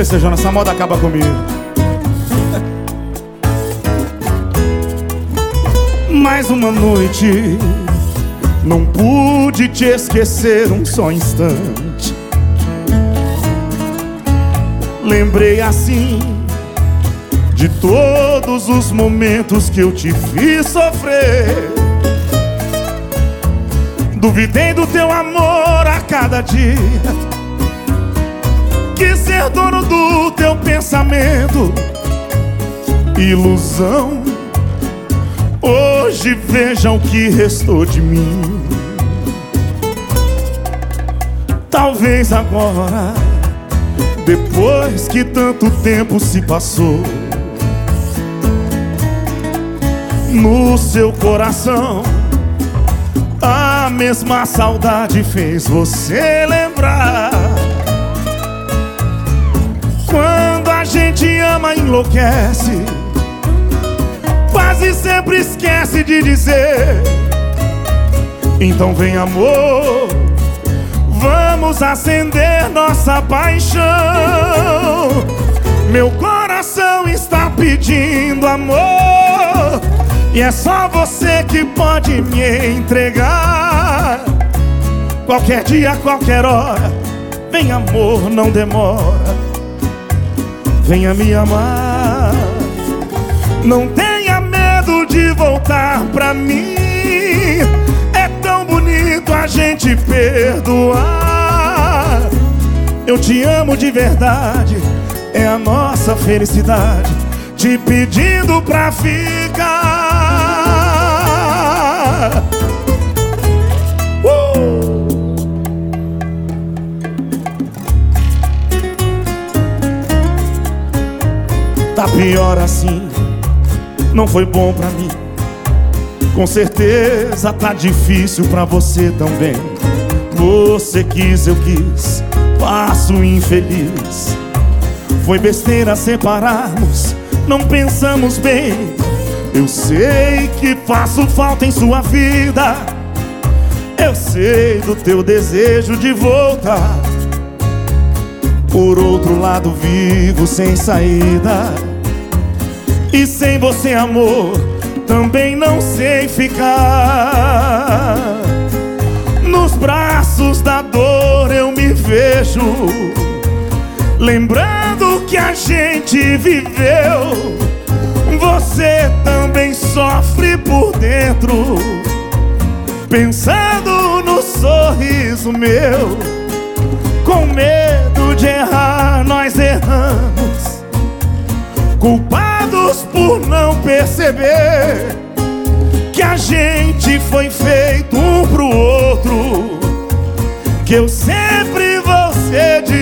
PC, Jonas, essa moda acaba comigo. Mais uma noite, não pude te esquecer um só instante. Lembrei assim de todos os momentos que eu te fiz sofrer. Duvidei do teu amor a cada dia, quis ser dono do teu pensamento. Ilusão, hoje veja o que restou de mim. Talvez agora, depois que tanto tempo se passou, no seu coração a mesma saudade fez você lembrar. Quando a gente ama, enlouquece, quase sempre esquece de dizer. Então vem, amor, vamos acender nossa paixão. Meu coração está pedindo amor, e é só você que pode me entregar. Qualquer dia, qualquer hora, vem, amor, não demora. Venha me amar. Não tenha medo de voltar pra mim. É tão bonito a gente perdoar. Eu te amo de verdade, é a nossa felicidade, te pedindo pra ficar. Tá pior assim, não foi bom pra mim. Com certeza tá difícil pra você também. Você quis, eu quis, passo infeliz. Foi besteira separarmos, não pensamos bem. Eu sei que faço falta em sua vida, eu sei do teu desejo de voltar. Por outro lado, vivo sem saída, e sem você, amor, também não sei ficar. Nos braços da dor eu me vejo, lembrando que a gente viveu. Você também sofre por dentro, pensando no sorriso meu. Com medo de errar, nós erramos, culpados por não perceber que a gente foi feito um pro outro, que eu sempre vou ser de